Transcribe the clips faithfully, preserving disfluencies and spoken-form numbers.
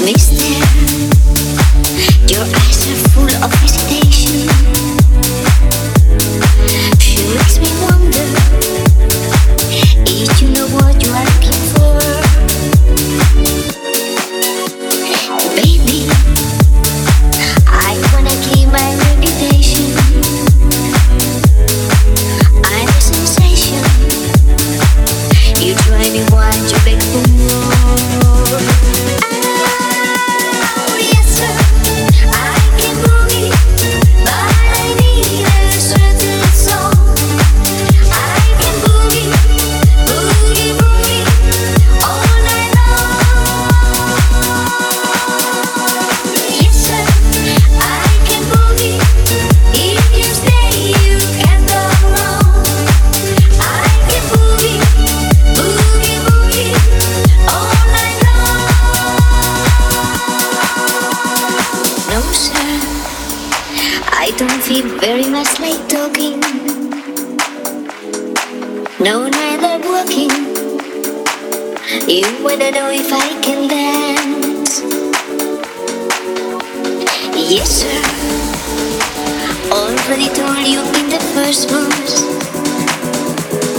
Mister, your eyes are full of hesitation. She makes me wonder if you know what you are looking for. Baby, I wanna keep my reputation. I'm a sensation. You drive me wild, you beg for more. Oh, yes sir, I can boogie, but I need a certain song. I can boogie, boogie, boogie all night long. Yes sir, I can boogie. If you stay, you can't go wrong. I can boogie, boogie, boogie all night long. No sir, I don't feel very much like talking. No, neither walking. You wanna know if I can dance? Yes sir, already told you in the first verse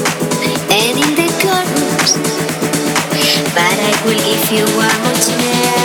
and in the chorus, but I will give you one more chance.